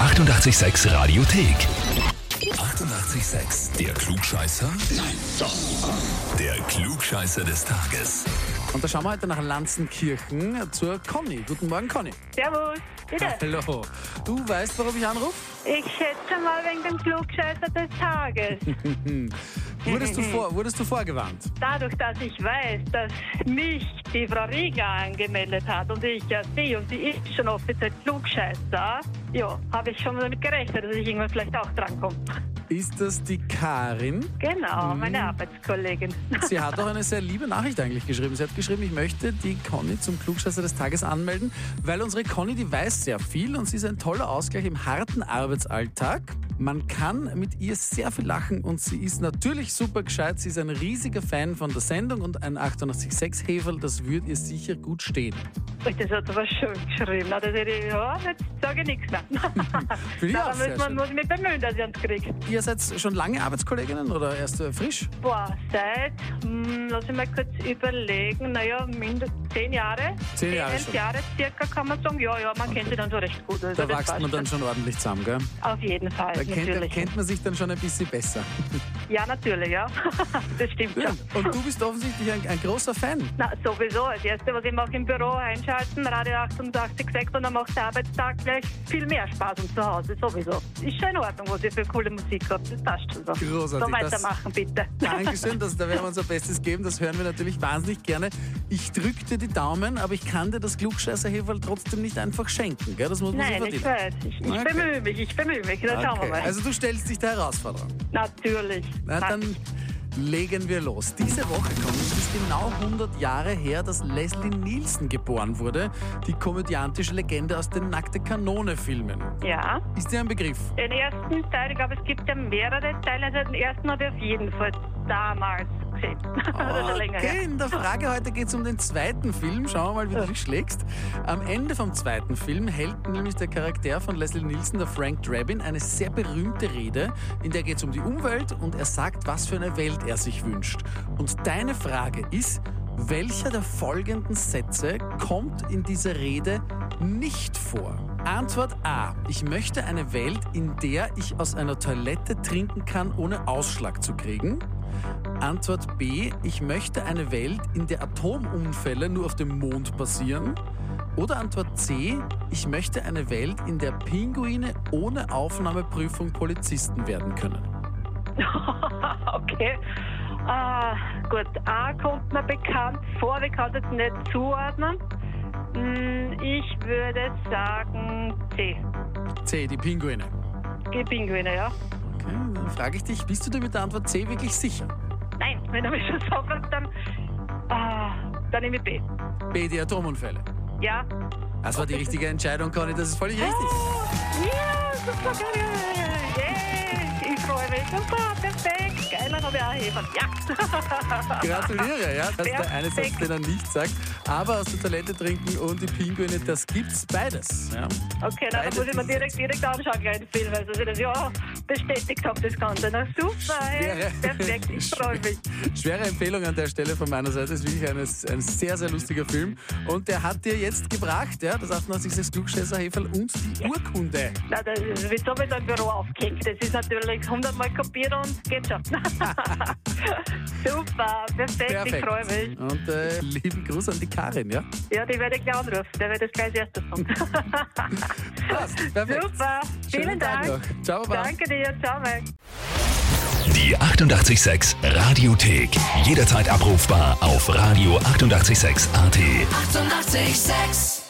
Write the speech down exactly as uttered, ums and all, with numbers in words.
achtundachtzig Komma sechs Radiothek. achtundachtzig Komma sechs. Der Klugscheißer? Nein, doch. Der Klugscheißer des Tages. Und da schauen wir heute nach Lanzenkirchen zur Conny. Guten Morgen, Conny. Servus, bitte. Hallo. Du weißt, warum ich anrufe? Ich schätze mal wegen dem Klugscheißer des Tages. Wurdest du, vor, wurdest du vorgewarnt? Dadurch, dass ich weiß, dass mich die Frau Rieger angemeldet hat und ich ja sie und sie ist schon offiziell Klugscheißer, ja, habe ich schon damit gerechnet, dass ich irgendwann vielleicht auch drankomme. Ist das die Karin? Genau, meine Arbeitskollegin. Sie hat auch eine sehr liebe Nachricht eigentlich geschrieben. Sie hat geschrieben, ich möchte die Conny zum Klugscheißer des Tages anmelden, weil unsere Conny, die weiß sehr viel und sie ist ein toller Ausgleich im harten Arbeitsalltag. Man kann mit ihr sehr viel lachen und sie ist natürlich super gescheit. Sie ist ein riesiger Fan von der Sendung und ein achtundachtzig Komma sechs Heferl, das würde ihr sicher gut stehen. Das hat aber schön geschrieben. Na, das hätte ich, ja, jetzt sage ich nichts mehr. Finde ich Na, auch da sehr muss man schön. muss ich mich bemühen, dass ich uns kriege. Ihr seid schon lange Arbeitskolleginnen oder erst äh, frisch? Boah, seit, hm, lass ich mal kurz überlegen, naja, mindestens zehn Jahre. Zehn Jahre elf schon. Jahre circa kann man sagen. Ja, ja, man kennt sich dann so recht gut. Also Da das wächst passt man dann schon. schon ordentlich zusammen, gell? Auf jeden Fall, Da kennt, natürlich. kennt man sich dann schon ein bisschen besser. Ja, natürlich, ja. Das stimmt Ja. schon. Und du bist offensichtlich ein, ein großer Fan. Na, sowieso. Das Erste, was ich mache im Büro, einschalten, Radio achtundachtzig Komma sechs und dann macht der Arbeitstag gleich viel mehr Spaß und zu Hause, sowieso. Ist schon in Ordnung, was ihr für coole Musik habt. Das passt schon so. Großartig. So weitermachen, bitte. Dankeschön, das, da werden wir unser Bestes geben. Das hören wir natürlich wahnsinnig gerne. Ich drücke dir die Daumen, aber ich kann dir das Klugscheißer-Heferl trotzdem nicht einfach schenken. Gell? Das muss man Nein, sich ich verdienen. weiß. Ich, ich Okay. bemühe mich, ich bemühe mich. Dann schauen wir Okay. mal. Also du stellst dich der Herausforderung. Natürlich. Na, Passt. dann legen wir los. Diese Woche kommt es ist genau hundert Jahre her, dass Leslie Nielsen geboren wurde. Die komödiantische Legende aus den Nackte Kanone-Filmen. Ja. Ist dir ein Begriff? Den ersten Teil, ich glaube, es gibt ja mehrere Teile. Also den ersten habe ich auf jeden Fall damals gesehen. Das ist schon länger her. Okay, in der Frage heute geht es um den zweiten Film. Schauen wir mal, wie du dich schlägst. Am Ende vom zweiten Film hält nämlich der Charakter von Leslie Nielsen, der Frank Drabin, eine sehr berühmte Rede, in der geht es um die Umwelt und er sagt, was für eine Welt er sich wünscht. Und deine Frage ist, welcher der folgenden Sätze kommt in dieser Rede nicht vor? Antwort A. Ich möchte eine Welt, in der ich aus einer Toilette trinken kann, ohne Ausschlag zu kriegen. Antwort B. Ich möchte eine Welt, in der Atomunfälle nur auf dem Mond passieren. Oder Antwort C. Ich möchte eine Welt, in der Pinguine ohne Aufnahmeprüfung Polizisten werden können. Okay. Ah, gut, A kommt mir bekannt vor, ich kann es jetzt nicht zuordnen. Hm, Ich würde sagen C. C. Die Pinguine. Die Pinguine, ja. Okay, dann frage ich dich, bist du dir mit der Antwort C wirklich sicher? Nein, wenn du mich schon so fragst, dann, ah, dann nehme ich B. B. Die Atomunfälle. Ja. Das war die richtige Entscheidung, Conny, das ist völlig richtig. Ja, super geil. Yeah, ich freue mich. Super, perfekt. Geil, dann habe ich auch Hefen. Ja. Gratuliere, ja. Das ist der eine Satz, Perfekt. den er nicht sagt. Aber aus der Toilette trinken und die Pinguine, das gibt's beides. Ja. Okay, na, dann Beide muss ich mir diese direkt, direkt anschauen, gleich den Film, weil sie das ja bestätigt haben, das Ganze. Na super, hey. Schwere- Perfekt, ich freue mich. Schwere Empfehlung an der Stelle von meiner Seite. Ist wirklich ein, ein sehr, sehr lustiger Film. Und der hat dir jetzt gebracht, ja, das achtundachtzig Komma sechs Klugscheißer-Heferl und die Urkunde. Na, das wird sowieso im Büro aufgehängt. Das ist natürlich hundertmal kopiert und geht schon. Super, perfekt, ich freue mich. Und äh, lieben Gruß an die Karin, ja? Ja, die werde ich gleich anrufen. Der wird das gleich als erstes sagen. Passt, perfekt. Super, vielen Schönen Tag Dank. noch. Ciao, Baba. Danke dir, ciao, Mike. Die achtundachtzig Komma sechs Radiothek. Jederzeit abrufbar auf radio achtundachtzig Komma sechs A T. achtundachtzig Komma sechs